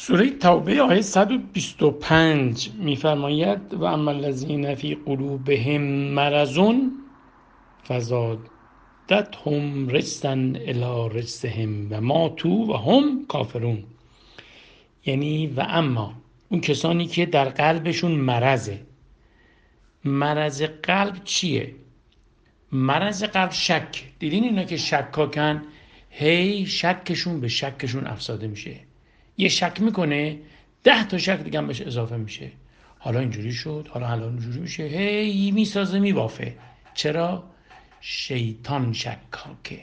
سوره توبه آیه 125 میفرماید و اما الذین فی قلوبهم مرض فزادتهم رجسا الی رجسهم و ماتوا و هم کافرون. یعنی و اما اون کسانی که در قلبشون مرضه. مرض قلب چیه؟ مرض قلب شک. دیدین اینا که شکاکن هی شکشون به شکشون افزوده میشه. یه شک میکنه 10 تا شک دیگه هم بهش اضافه میشه. حالا اینجوری شد، حالا اینجوری میشه، هی میسازه میبافه. چرا؟ شیطان شکاکه.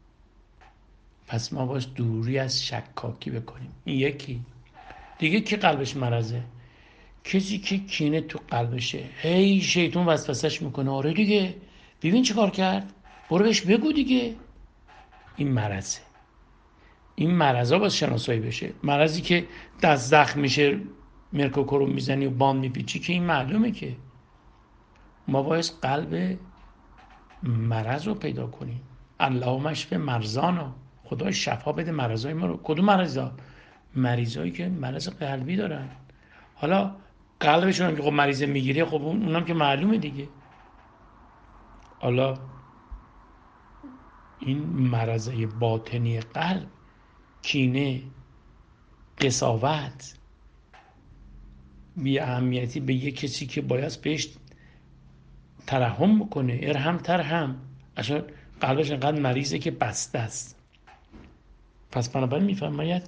پس ما باید دوری از شکاکی بکنیم. این یکی. دیگه کی قلبش مرضه؟ کسی که کینه تو قلبشه، هی شیطان وسوسش میکنه. آره دیگه، ببین چه کار کرد، برو بهش بگو دیگه. این مرضه. این مرضا باید شناسایی بشه. مرضی که دست زخم میشه مرکوکورو میزنی و باند میپیچی که این معلومه که ما باید قلب مرض رو پیدا کنیم. اللهم اشف مرضانا، خدا شفا بده مرضای ما رو. کدوم مرضا؟ مریضایی که مرض قلبی دارن. حالا قلبشون هم که خب مریض میگیره، خب اونم که معلومه دیگه. حالا این مرضای باطنی قلب، کینه، قساوت، بی اهمیتی به یک کسی که باید بهش ترحم بکنه، ارحم ترحم، اصلا قلبش انقدر مریضه که بسته است. پس بنابراین میفرماید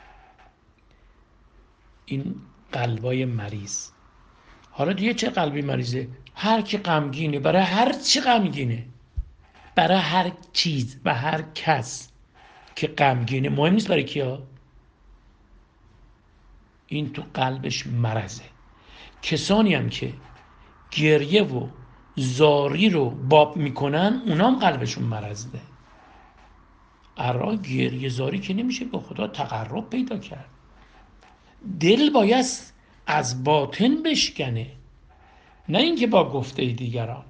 این قلبای مریض. حالا دیگه چه قلبی مریضه؟ هر کی غمگینه، برای هر چی غمگینه، برای هر چیز و هر کس که غمگینه، مهم نیست برای کیا، این تو قلبش مرضه. کسانی هم که گریه و زاری رو باب میکنن، اونام قلبشون مرضه. ارا گریه زاری که نمیشه به خدا تقرب پیدا کرد. دل باید از باطن بشکنه، نه اینکه با گفته دیگران.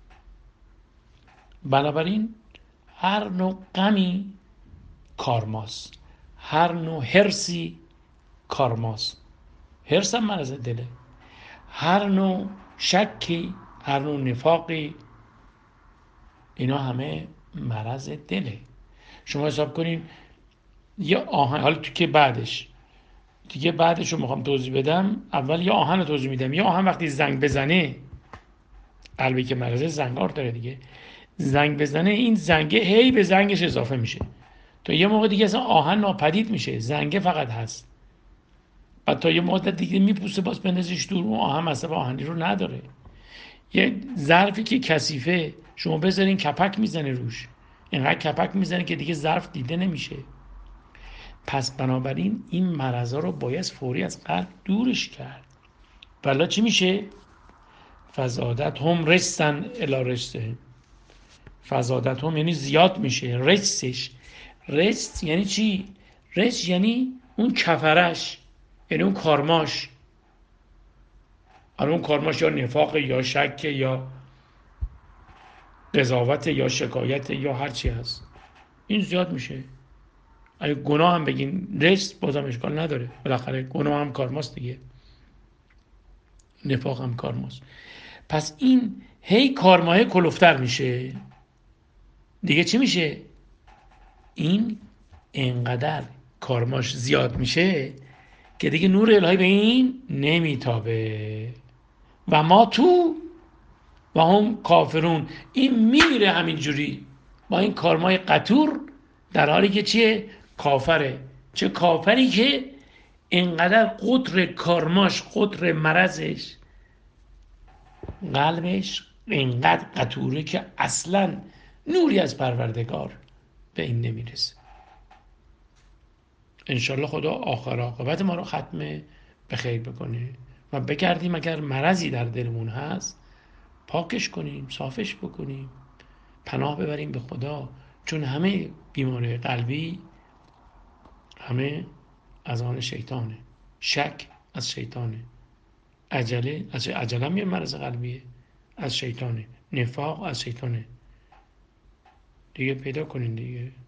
بنابراین هر نوع غمی کارماست، هر نوع حرصی کارماست. حرص هم مرض دله. هر نوع شکی، هر نوع نفاقی، اینا همه مرض دله. شما حساب کنین یه آهن، حالا تو که بعدش رو میخوام توضیح بدم. اول یه آهن رو توضیح میدم. یه آهن وقتی زنگ بزنه، قلبی که مرض زنگار داره دیگه، زنگ بزنه، این زنگه هی به زنگش اضافه میشه تا یه موقع دیگه اصلا آهن ناپدید میشه، زنگه فقط هست. بعد تا یه مدت دیگه میپوسه، باز بندازیش دور، اون آهن مصرف آهنی رو نداره. یه ظرفی که کثیفه، شما بذارین کپک میزنه روش، اینقدر کپک میزنه که دیگه ظرف دیده نمیشه. پس بنابراین این مرضا رو باید فوری از قلب دورش کرد. ولی چی میشه؟ فزادت هم رجسن الی رجسهم. فزادت هم یعنی زیاد میشه. رجسش، رجس یعنی چی؟ رجس یعنی اون کفرش، یعنی اون کارماش. اون کارماش یا نفاق یا شک یا قضاوت یا شکایت یا هر چی هست، این زیاد میشه. اگه گناه هم بگین رجس، بازم اشکال نداره، بالاخره گناه هم کارماست دیگه، نفاق هم کارماست. پس این هی کارماه کلوفتر میشه دیگه. چی میشه؟ این انقدر کارماش زیاد میشه که دیگه نور الهی به این نمیتابه. و ما تو و هم کافرون، این میمیره همینجوری با این کارمای قطور، در حالی که چیه؟ کافره. چه کافری که انقدر قطر کارماش، قطر مرضش، قلبش اینقدر قطوره که اصلا نوری از پروردگار به این نمیرسه. انشالله خدا آخر عاقبت ما رو ختم به خیر بکنه و بگردیم اگر مرضی در دلمون هست پاکش کنیم، صافش بکنیم، پناه ببریم به خدا. چون همه بیماری قلبی همه از آن شیطانه. شک از شیطانه، عجله هم یه مرض قلبیه، از شیطانه. نفاق از شیطانه. دیگه پیدا کنین دیگه.